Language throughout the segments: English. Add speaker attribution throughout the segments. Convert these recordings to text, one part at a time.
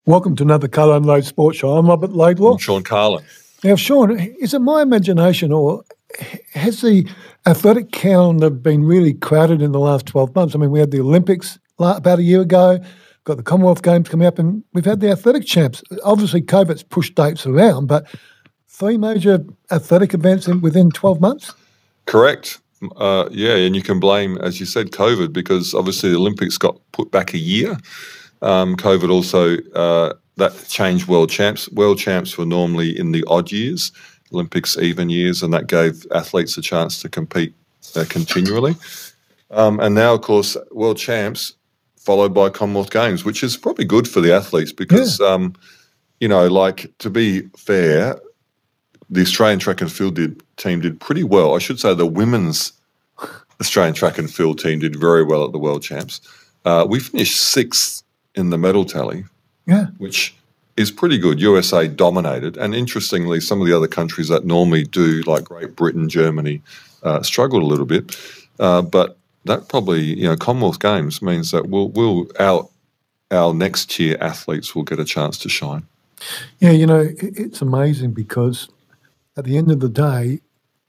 Speaker 1: Welcome to another Colour and Load Sports Show. I'm Robert Laidlaw.
Speaker 2: I'm Sean Carlin.
Speaker 1: Now, Sean, is it my imagination or has the athletic calendar been really crowded in the last 12 months? I mean, we had the Olympics about a year ago, got the Commonwealth Games coming up, and we've had the athletic champs. Obviously, COVID's pushed dates around, but 3 major athletic events within 12 months?
Speaker 2: Correct. And you can blame, as you said, COVID, because obviously the Olympics got put back a year. COVID also, that changed world champs. World champs were normally in the odd years, Olympics even years, and that gave athletes a chance to compete continually. And now, of course, world champs followed by Commonwealth Games, which is probably good for the athletes because, to be fair, the Australian track and field team did pretty well. I should say the women's Australian track and field team did very well at the World Champs. We finished 6th in the medal tally, which is pretty good. USA dominated. And interestingly, some of the other countries that normally do, like Great Britain, Germany, struggled a little bit. But that probably, Commonwealth Games means that our next tier athletes will get a chance to shine.
Speaker 1: Yeah, it's amazing because at the end of the day,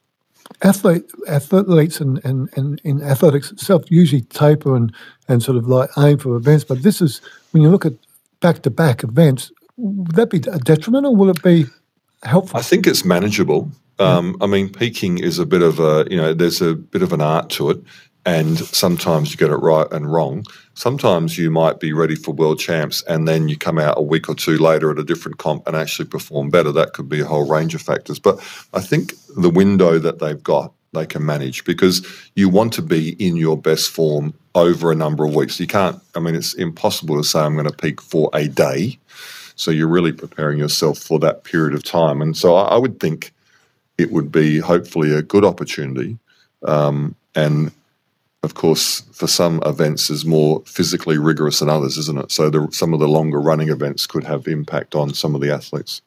Speaker 1: athletes and in athletics itself usually taper and sort of like aim for events. But this is, when you look at back-to-back events, would that be a detriment or will it be helpful?
Speaker 2: I think it's manageable. Peaking is a bit of there's a bit of an art to it. And sometimes you get it right and wrong. Sometimes you might be ready for world champs and then you come out a week or two later at a different comp and actually perform better. That could be a whole range of factors. But I think the window that they've got, they can manage because you want to be in your best form over a number of weeks. You can't, it's impossible to say I'm going to peak for a day. So you're really preparing yourself for that period of time. And so I would think it would be hopefully a good opportunity. And of course, for some events is more physically rigorous than others, isn't it? So some of the longer running events could have impact on some of the athletes.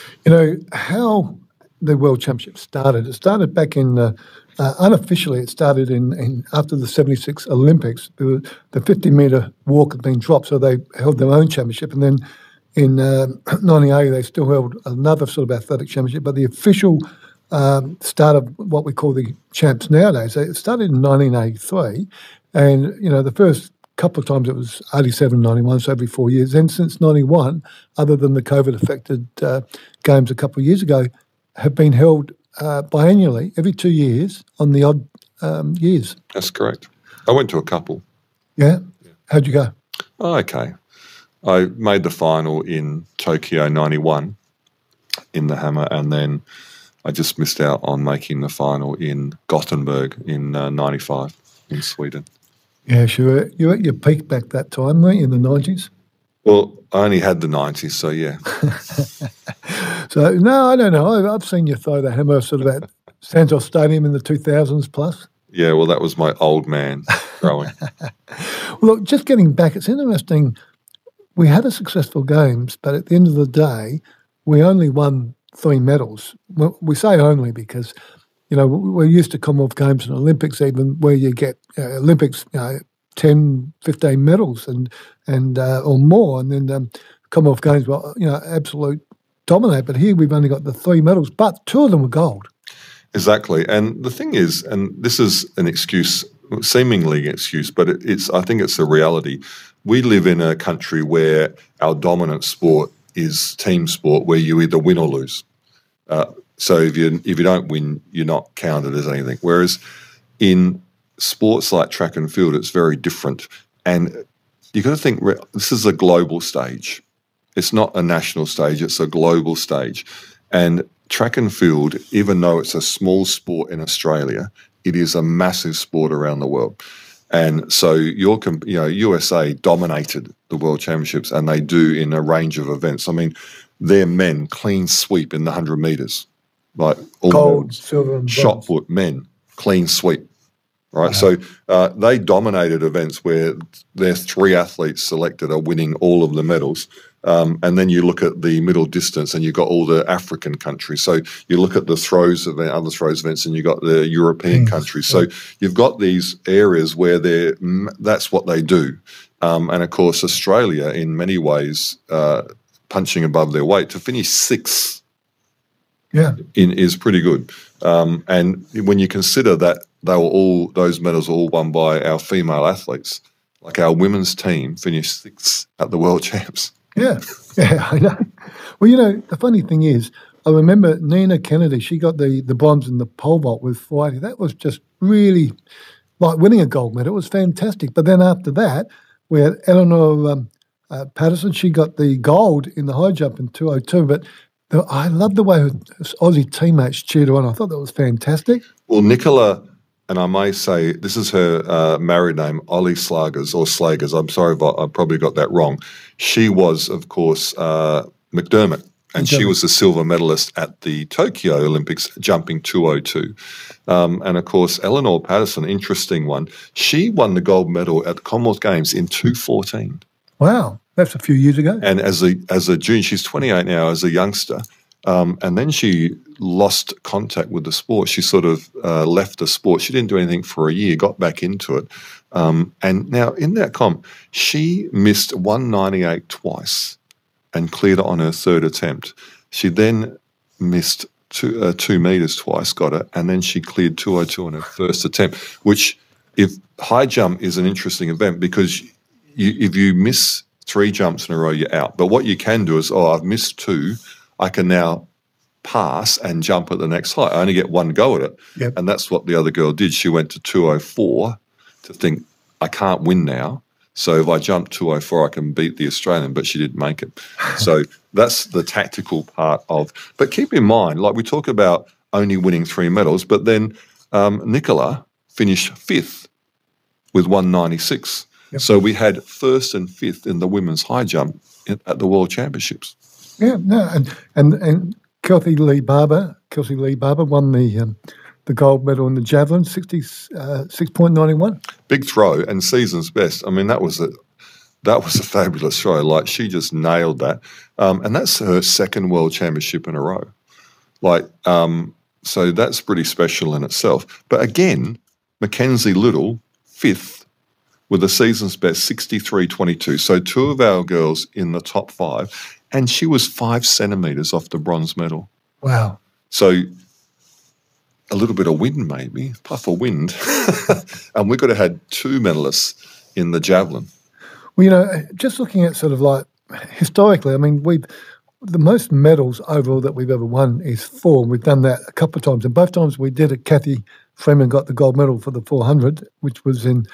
Speaker 1: How the World Championship started. It started back in, unofficially, it started in after the 76 Olympics. The 50-metre walk had been dropped, so they held their own championship. And then in 1980, they still held another sort of athletic championship. But the official start of what we call the champs nowadays. It started in 1983, and the first couple of times it was 87, 91, so every 4 years. Then since 91, other than the COVID-affected games a couple of years ago, have been held biannually every 2 years on the odd years.
Speaker 2: That's correct. I went to a couple.
Speaker 1: Yeah? How'd you go?
Speaker 2: Oh, okay. I made the final in Tokyo 91 in the Hammer, and then I just missed out on making the final in Gothenburg in 95 in Sweden.
Speaker 1: Yeah, sure. You were at your peak back that time, weren't you, in the 90s?
Speaker 2: Well, I only had the 90s, so yeah.
Speaker 1: So, no, I don't know. I've seen you throw the hammer sort of at Santos Stadium in the 2000s plus.
Speaker 2: Yeah, well, that was my old man throwing.
Speaker 1: Well, look, just getting back, it's interesting. We had a successful games, but at the end of the day, we only won 3 medals. Well, we say only because, we're used to Commonwealth Games and Olympics even where you get Olympics, 10, 15 medals and or more. And then Commonwealth Games, absolute dominate. But here we've only got the 3 medals, but 2 of them were gold.
Speaker 2: Exactly. And the thing is, and this is an excuse, seemingly an excuse, but I think it's a reality. We live in a country where our dominant sport is team sport, where you either win or lose. So if you don't win, you're not counted as anything. Whereas in sports like track and field, it's very different. And you've got to think this is a global stage. It's not a national stage, it's a global stage. And track and field, even though it's a small sport in Australia, it is a massive sport around the world. And so USA dominated the World Championships, and they do in a range of events. Their men clean sweep in the 100 metres, like all
Speaker 1: gold, silver, and
Speaker 2: shot put men clean sweep, right?
Speaker 1: Wow.
Speaker 2: So they dominated events where their 3 athletes selected are winning all of the medals. And then you look at the middle distance and you've got all the African countries. So you look at the other throws events and you've got the European countries. So you've got these areas where that's what they do. And of course, Australia in many ways punching above their weight. To finish sixth is pretty good. And when you consider that those medals were all won by our female athletes, like our women's team finished sixth at the World Champs.
Speaker 1: Yeah, I know. Well, the funny thing is, I remember Nina Kennedy, she got the bronze in the pole vault with 480. That was just really like winning a gold medal. It was fantastic. But then after that, we had Eleanor Patterson. She got the gold in the high jump in 202. But I loved the way her Aussie teammates cheered her on. I thought that was fantastic.
Speaker 2: Well, Nicola, and I may say this is her married name, Ollie Slagers. I'm sorry, but I probably got that wrong. She was, of course, McDermott. And she was the silver medalist at the Tokyo Olympics, jumping 202. And, of course, Eleanor Patterson, interesting one, she won the gold medal at the Commonwealth Games in 214.
Speaker 1: Wow, that's a few years ago.
Speaker 2: And as a junior, she's 28 now, as a youngster. And then she lost contact with the sport. She sort of left the sport. She didn't do anything for a year, got back into it. And now in that comp, she missed 198 twice and cleared it on her third attempt. She then missed 2 meters twice, got it, and then she cleared 202 on her first attempt, which if high jump is an interesting event because if you miss 3 jumps in a row, you're out. But what you can do is, I've missed 2, I can now pass and jump at the next height. I only get one go at it.
Speaker 1: Yep.
Speaker 2: And that's what the other girl did. She went to 204 to think, I can't win now. So if I jump 204, I can beat the Australian, but she didn't make it. So that's the tactical part of. But keep in mind, like we talk about only winning 3 medals, but then Nicola finished 5th with 196. Yep. So we had 1st and 5th in the women's high jump at the World Championships.
Speaker 1: Yeah, no, and Kelsey Lee Barber won the gold medal in the javelin, 66.91.
Speaker 2: Big throw and season's best. I mean, that was a fabulous throw. Like, she just nailed that. And that's her 2nd World Championship in a row. Like, so that's pretty special in itself. But again, Mackenzie Little, 5th, with a season's best, 63.22. So 2 of our girls in the top 5, and she was 5 centimetres off the bronze medal.
Speaker 1: Wow.
Speaker 2: So a little bit of wind, maybe, puff of wind. And we could have had 2 medalists in the javelin.
Speaker 1: Well, just looking at sort of like historically, I mean, the most medals overall that we've ever won is 4. And we've done that a couple of times. And both times we did it, Kathy Freeman got the gold medal for the 400, which was in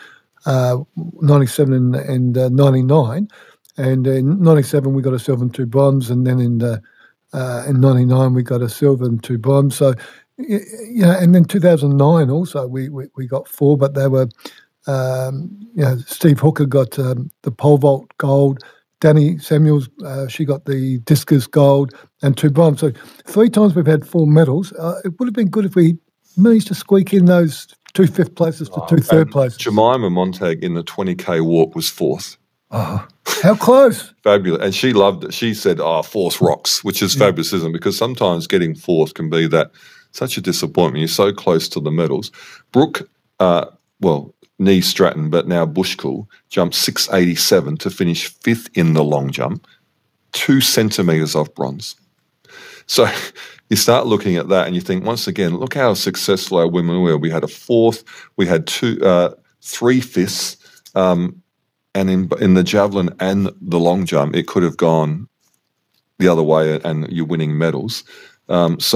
Speaker 1: 97 and 99. And in 97 we got a silver and 2 bronze. And then in 99 we got a silver and 2 bronze. So, and then 2009 also we got 4, but they were, Steve Hooker got the pole vault gold, Danny Samuels, she got the discus gold and 2 bronze. So 3 times we've had 4 medals. It would have been good if we managed to squeak in those 2 5th places to 2 3rd places.
Speaker 2: Jemima Montag in the 20K walk was 4th.
Speaker 1: Oh, how close.
Speaker 2: Fabulous. And she loved it. She said, 4th rocks, which is fabulous, isn't it? Because sometimes getting 4th can be such a disappointment. You're so close to the medals. Brooke, Nee Stratton, but now Bushkull, jumped 687 to finish 5th in the long jump, 2 centimetres off bronze. So you start looking at that and you think, once again, look how successful our women were. We had a 4th, we had 3 5ths, and in the javelin and the long jump, it could have gone the other way and you're winning medals. That's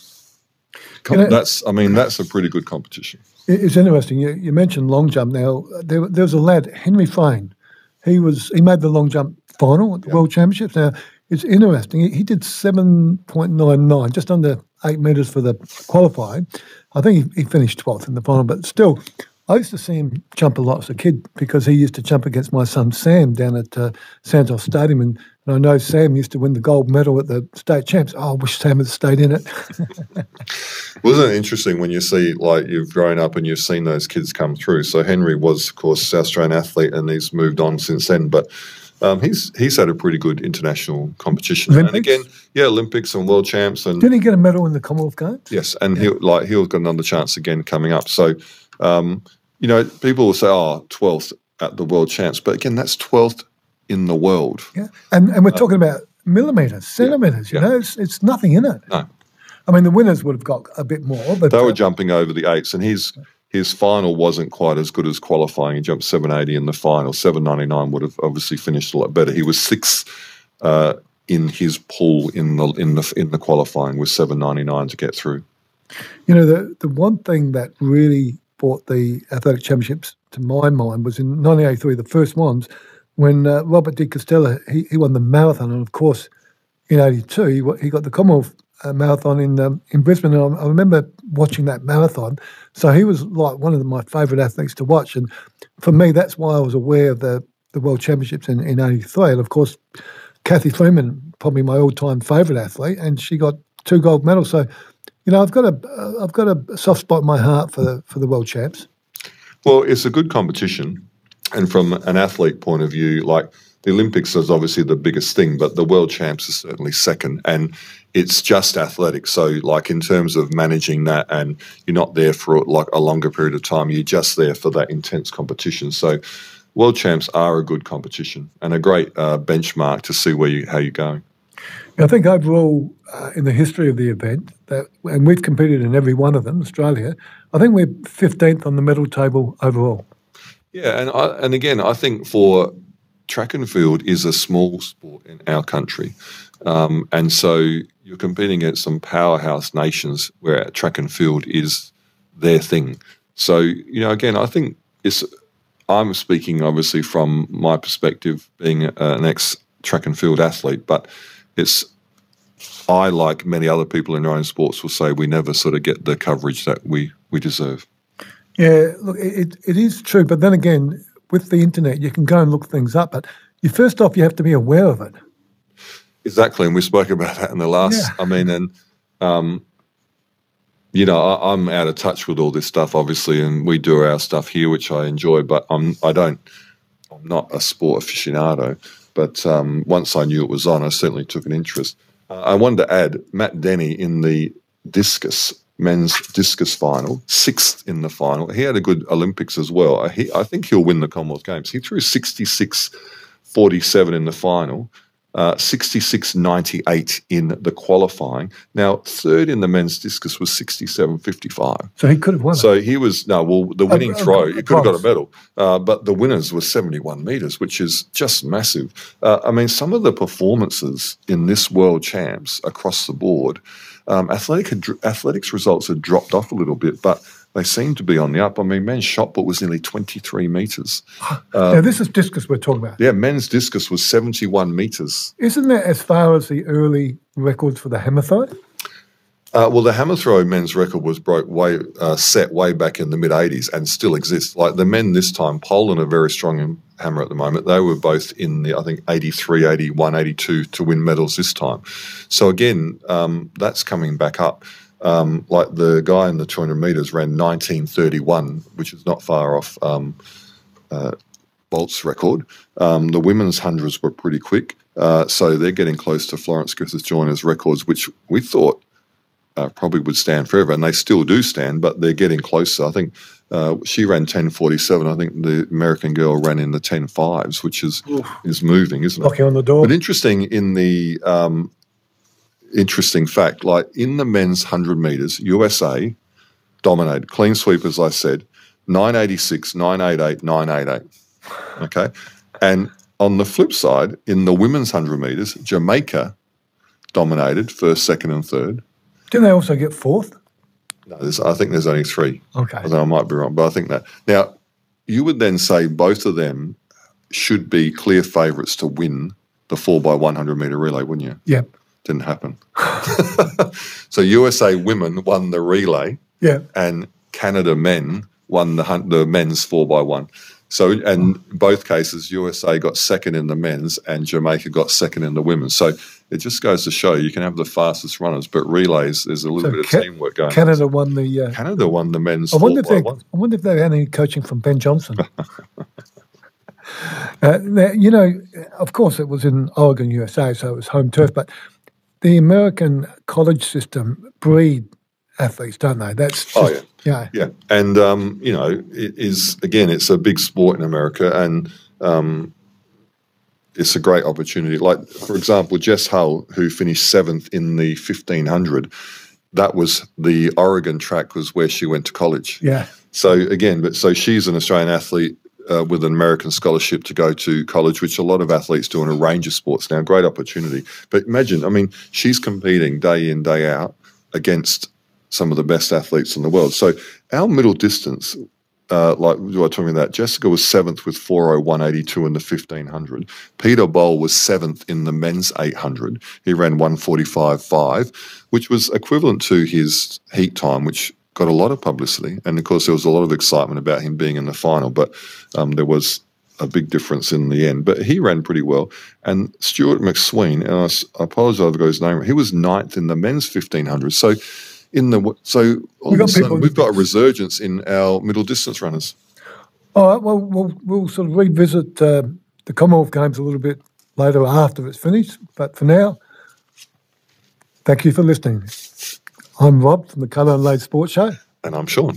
Speaker 2: a pretty good competition.
Speaker 1: It's interesting. You mentioned long jump. Now there was a lad, Henry Frayne. He made the long jump final at the World Championships. Now it's interesting. He did 7.99, just under 8 meters for the qualifying. I think he finished 12th in the final, but still, I used to see him jump a lot as a kid because he used to jump against my son Sam down at Santos Stadium, and I know Sam used to win the gold medal at the state champs. Oh, I wish Sam had stayed in it.
Speaker 2: Wasn't it interesting when you see, like, you've grown up and you've seen those kids come through? So Henry was, of course, South Australian athlete, and he's moved on since then. But he's had a pretty good international competition.
Speaker 1: Olympics?
Speaker 2: And again, Olympics and world champs. And
Speaker 1: didn't he get a medal in the Commonwealth Games?
Speaker 2: Yes, and he'll got another chance again coming up. So, people will say, 12th at the world champs. But again, that's 12th in the world.
Speaker 1: Yeah, and we're talking about millimetres, centimetres.
Speaker 2: Yeah.
Speaker 1: You know, it's nothing in it.
Speaker 2: No.
Speaker 1: I mean, the winners would have got a bit more, but
Speaker 2: They were jumping over the eights, and his final wasn't quite as good as qualifying. He jumped 780 in the final. 799 would have obviously finished a lot better. He was sixth in his pool in the qualifying with 799 to get through.
Speaker 1: You know, the one thing that really brought the athletic championships to my mind was in 1983, the first ones, when Robert de Castella, he won the marathon, and of course in 82 he got the Commonwealth marathon in Brisbane, and I remember watching that marathon. So he was like one of my favourite athletes to watch, and for me that's why I was aware of the World Championships in 83. And of course Kathy Freeman, probably my all-time favourite athlete, and she got 2 gold medals. So, you know, I've got a soft spot in my heart for the World Champs.
Speaker 2: Well, it's a good competition, and from an athlete point of view, like the Olympics is obviously the biggest thing, but the World Champs is certainly second, and it's just athletics. So, like in terms of managing that, and you're not there for like a longer period of time, you're just there for that intense competition. So, World Champs are a good competition and a great benchmark to see how you're going.
Speaker 1: I think overall, in the history of the event, and we've competed in every one of them, Australia, I think we're 15th on the medal table overall.
Speaker 2: Yeah, and again, I think for track and field is a small sport in our country, and so you're competing against some powerhouse nations where track and field is their thing. So, you know, again, I think I'm speaking obviously from my perspective, being an ex-track and field athlete, but I, like many other people in our own sports, will say we never sort of get the coverage that we deserve.
Speaker 1: Yeah, look, it is true. But then again, with the internet, you can go and look things up. But first off, you have to be aware of it.
Speaker 2: Exactly, and we spoke about that in the last. Yeah. I mean, and you know, I'm out of touch with all this stuff, obviously, and we do our stuff here, which I enjoy. But I'm not a sport aficionado. But once I knew it was on, I certainly took an interest. I wanted to add Matt Denny in the men's discus final, 6th in the final. He had a good Olympics as well. I think he'll win the Commonwealth Games. He threw 66.47 in the final, 66.98 in the qualifying. Now, 3rd in the men's discus was 67.55.
Speaker 1: So he could have won.
Speaker 2: So he was the winning throw. He could have got a medal, but the winners were 71 metres, which is just massive. I mean, some of the performances in this World Champs across the board, athletics results had dropped off a little bit, but they seem to be on the up. I mean, men's shot put was nearly 23 metres.
Speaker 1: Now, this is discus we're talking about.
Speaker 2: Yeah, men's discus was 71 metres.
Speaker 1: Isn't that as far as the early records for the hammer throw?
Speaker 2: Well, the hammer throw men's record was set way back in the mid-'80s and still exists. Like the men this time, Poland are very strong in hammer at the moment. They were both in the, I think, 83, 81, 82 to win medals this time. So again, that's coming back up. Like the guy in the 200 metres ran 19:31, which is not far off Bolt's record. The women's hundreds were pretty quick. So they're getting close to Florence Griffith-Joyner's records, which we thought probably would stand forever, and they still do stand, but they're getting closer. I think she ran 10:47. I think the American girl ran in the 10:5s, which is moving, isn't it?
Speaker 1: Knocking on the door.
Speaker 2: But interesting in the interesting fact, like in the men's 100 metres, USA dominated. Clean sweep, as I said, 986, 988, 988. Okay? And on the flip side, in the women's 100 metres, Jamaica dominated first, second and third.
Speaker 1: Didn't they also get 4th?
Speaker 2: No, I think there's only 3.
Speaker 1: Okay.
Speaker 2: I might be wrong, but I think that. Now, you would then say both of them should be clear favourites to win the 4x100 metre relay, wouldn't you?
Speaker 1: Yep.
Speaker 2: Didn't happen. So USA women won the relay, and Canada men won the men's 4x1. So in both cases, USA got second in the men's and Jamaica got second in the women's. So it just goes to show you can have the fastest runners, but relays, there's a little bit of teamwork going on.
Speaker 1: Canada won the...
Speaker 2: Canada won the men's
Speaker 1: 4x1. I wonder if they had any coaching from Ben Johnson. Now, you know, of course it was in Oregon, USA, so it was home turf, but the American college system breed athletes, don't they? That's just,
Speaker 2: yeah. And you know, it is, again, it's a big sport in America, and it's a great opportunity. Like, for example, Jess Hull, who finished 7th in the 1500, that was the Oregon track was where she went to college.
Speaker 1: Yeah.
Speaker 2: So again, so she's an Australian athlete with an American scholarship to go to college, which a lot of athletes do in a range of sports now. Great opportunity. But imagine, I mean, she's competing day in, day out against some of the best athletes in the world. So our middle distance, like we were talking about, Jessica was 7th with 4:01.82 in the 1500. Peter Boll was 7th in the men's 800. He ran 1:45.5, which was equivalent to his heat time, which got a lot of publicity. And of course, there was a lot of excitement about him being in the final, but there was a big difference in the end. But he ran pretty well. And Stuart McSween, and I apologise if I got his name, he was 9th in the men's 1500. So all of a sudden, we've got a resurgence in our middle distance runners.
Speaker 1: All right, well, we'll sort of revisit the Commonwealth Games a little bit later after it's finished. But for now, thank you for listening. I'm Rob from the Colour and Lade Sports Show.
Speaker 2: And I'm Sean.